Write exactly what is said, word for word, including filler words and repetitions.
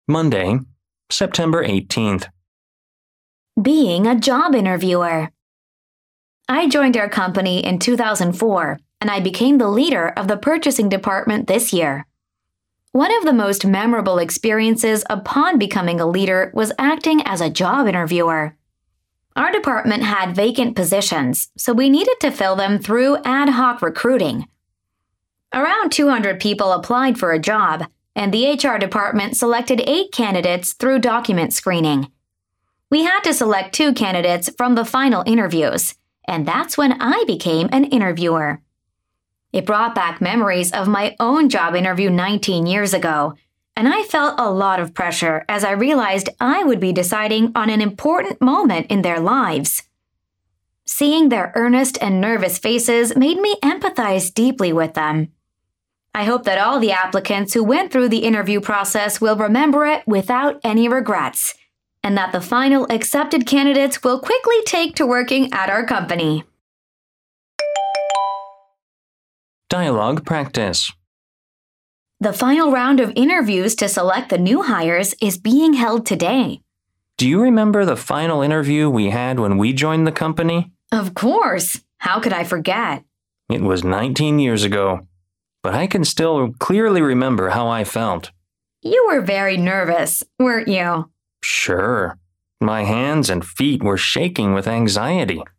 Monday, September eighteenth. Being a job interviewer. I joined our company in two thousand four, and I became the leader of the purchasing department this year. One of the most memorable experiences upon becoming a leader was acting as a job interviewer. Our department had vacant positions, so we needed to fill them through ad hoc recruiting. Around two hundred people applied for a job, and the H R department selected eight candidates through document screening. We had to select two candidates from the final interviews, and that's when I became an interviewer. It brought back memories of my own job interview nineteen years ago, and I felt a lot of pressure as I realized I would be deciding on an important moment in their lives. Seeing their earnest and nervous faces made me empathize deeply with them. I hope that all the applicants who went through the interview process will remember it without any regrets, and that the final accepted candidates will quickly take to working at our company. Dialogue practice. The final round of interviews to select the new hires is being held today. Do you remember the final interview we had when we joined the company? Of course. How could I forget? It was nineteen years ago, but I can still clearly remember how I felt. You were very nervous, weren't you? Sure. My hands and feet were shaking with anxiety.